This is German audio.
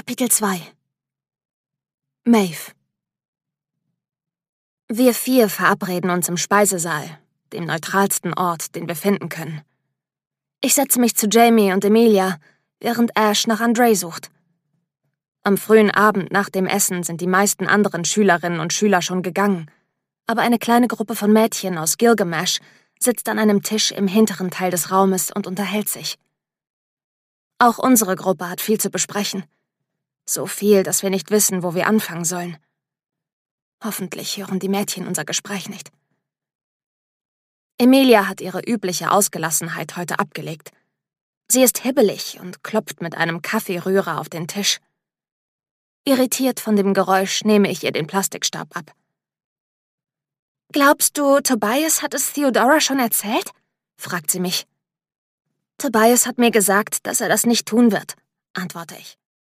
Kapitel 2. Maeve. Wir 4 verabreden uns im Speisesaal, dem neutralsten Ort, den wir finden können. Ich setze mich zu Jamie und Emilia, während Ash nach Andre sucht. Am frühen Abend nach dem Essen sind die meisten anderen Schülerinnen und Schüler schon gegangen, aber eine kleine Gruppe von Mädchen aus Gilgamesh sitzt an einem Tisch im hinteren Teil des Raumes und unterhält sich. Auch unsere Gruppe hat viel zu besprechen. So viel, dass wir nicht wissen, wo wir anfangen sollen. Hoffentlich hören die Mädchen unser Gespräch nicht. Emilia hat ihre übliche Ausgelassenheit heute abgelegt. Sie ist hibbelig und klopft mit einem Kaffeerührer auf den Tisch. Irritiert von dem Geräusch nehme ich ihr den Plastikstab ab. »Glaubst du, Tobias hat es Theodora schon erzählt?« fragt sie mich. »Tobias hat mir gesagt, dass er das nicht tun wird«, antworte ich.